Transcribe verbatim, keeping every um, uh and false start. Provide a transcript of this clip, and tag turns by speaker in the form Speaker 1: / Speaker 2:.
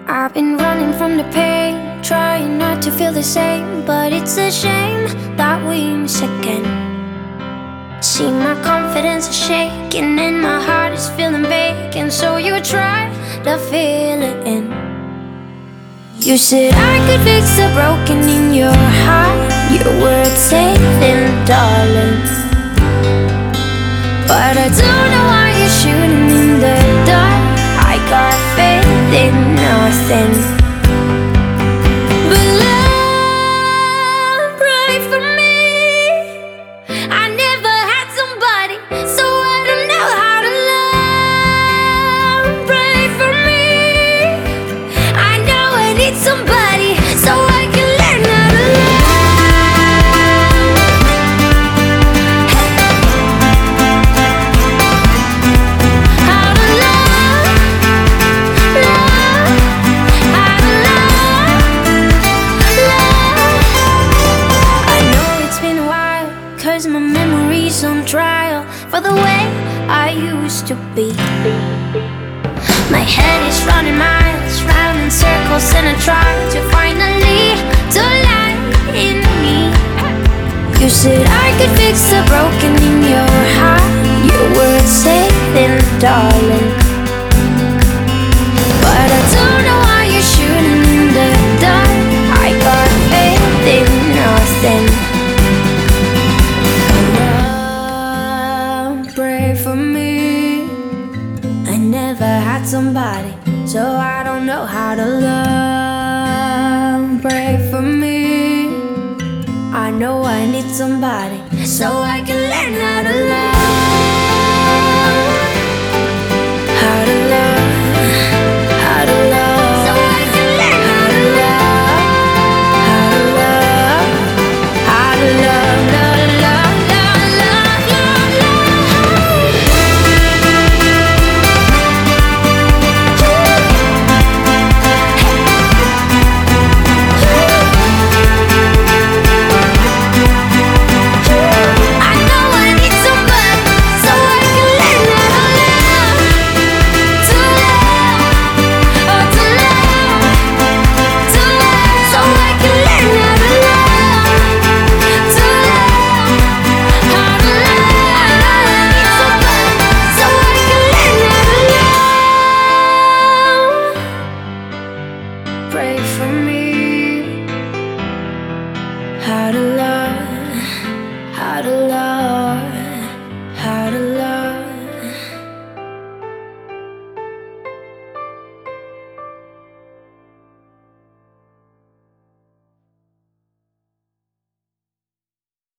Speaker 1: I've been running from the pain, trying not to feel the same, but it's a shame that we miss again. See, my confidence is shaking and my heart is feeling vacant, so you try to fill it in. You said I could fix the broken in your heart, your words saying, darling. But I don't know why you're shooting in the dark. I got faith in nothing but love. Pray for me. I never had somebody, so I don't know how to love. Pray for me. I know I need somebody, so I can learn how to love. Cause my memory's on trial for the way I used to be. My head is running miles round in circles, and I try to finally to lie in me. You said I could fix the broken in your heart, your words saying, darling. But I don't know why you're shooting in the dark. I got faith in nothing. Pray for me. I never had somebody, so I don't know how to love. Pray for me. I know I need somebody, so I can learn how to love. How to love. How to love. So I can learn how to love. How to love. How to love. Love, love, love, love, love, love. Pray for me. How to love, how to love.